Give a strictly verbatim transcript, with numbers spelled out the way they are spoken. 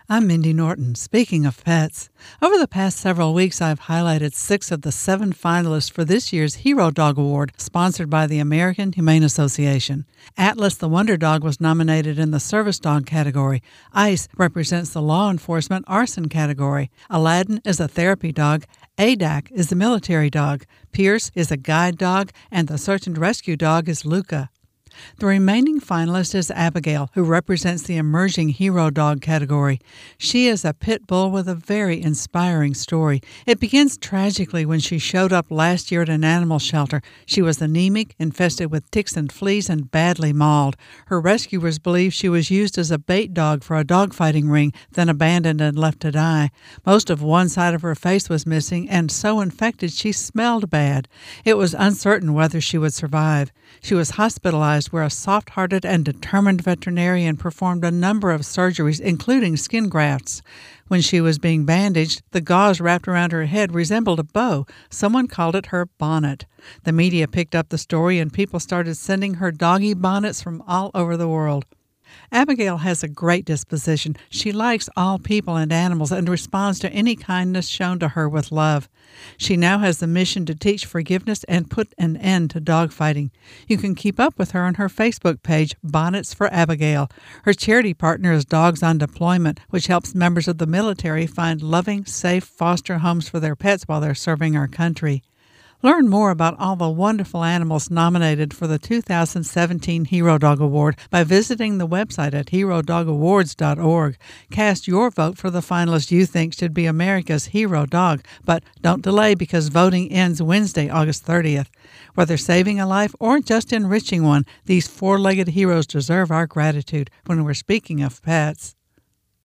I'm Mindy Norton. Speaking of pets, over the past several weeks I've highlighted six of the seven finalists for this year's Hero Dog Award, sponsored by the American Humane Association. Atlas the Wonder Dog was nominated in the Service Dog category. Ice represents the Law Enforcement Arson category. Aladdin is a therapy dog. A D A C is the military dog. Pierce is a guide dog, and the Search and Rescue dog is Luca. The remaining finalist is Abigail, who represents the Emerging Hero Dog category. She is a pit bull with a very inspiring story. It begins tragically when she showed up last year at an animal shelter. She was anemic, infested with ticks and fleas, and badly mauled. Her rescuers believe she was used as a bait dog for a dogfighting ring, then abandoned and left to die. Most of one side of her face was missing, and so infected she smelled bad. It was uncertain whether she would survive. She was hospitalized, where a soft-hearted and determined veterinarian performed a number of surgeries, including skin grafts. When she was being bandaged, the gauze wrapped around her head resembled a bow. Someone called it her bonnet. The media picked up the story, and people started sending her doggy bonnets from all over the world. Abigail has a great disposition. She likes all people and animals and responds to any kindness shown to her with love. She now has the mission to teach forgiveness and put an end to dogfighting. You can keep up with her on her Facebook page, Bonnets for Abigail. Her charity partner is Dogs on Deployment, which helps members of the military find loving, safe foster homes for their pets while they're serving our country. Learn more about all the wonderful animals nominated for the two thousand seventeen Hero Dog Award by visiting the website at hero dog awards dot org. Cast your vote for the finalist you think should be America's hero dog, but don't delay because voting ends Wednesday, August thirtieth. Whether saving a life or just enriching one, these four-legged heroes deserve our gratitude when we're speaking of pets.